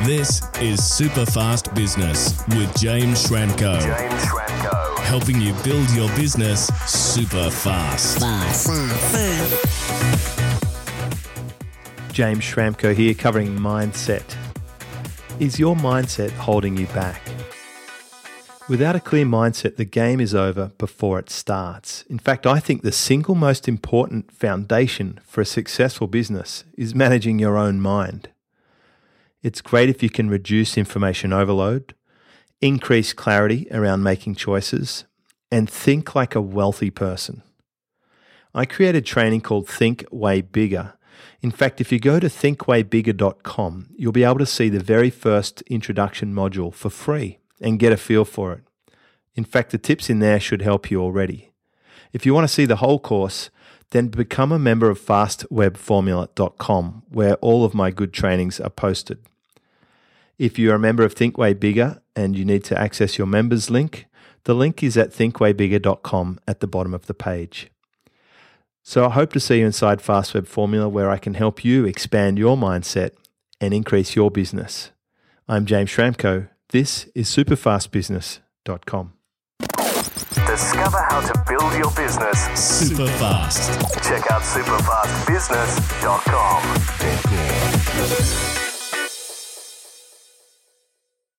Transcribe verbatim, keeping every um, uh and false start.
This is Superfast Business with James Schramko. James Schramko. Helping you build your business super fast. Fast. James Schramko here, covering mindset. Is your mindset holding you back? Without a clear mindset, the game is over before it starts. In fact, I think the single most important foundation for a successful business is managing your own mind. It's great if you can reduce information overload, increase clarity around making choices, and think like a wealthy person. I created training called Think Way Bigger. In fact, if you go to think way bigger dot com, you'll be able to see the very first introduction module for free and get a feel for it. In fact, the tips in there should help you already. If you want to see the whole course, then become a member of fast web formula dot com, where all of my good trainings are posted. If you're a member of Think Way Bigger and you need to access your members link, the link is at think way bigger dot com at the bottom of the page. So I hope to see you inside Fast Web Formula, where I can help you expand your mindset and increase your business. I'm James Schramko. This is superfast business dot com. Discover how to build your business Super fast. Check out superfast business dot com.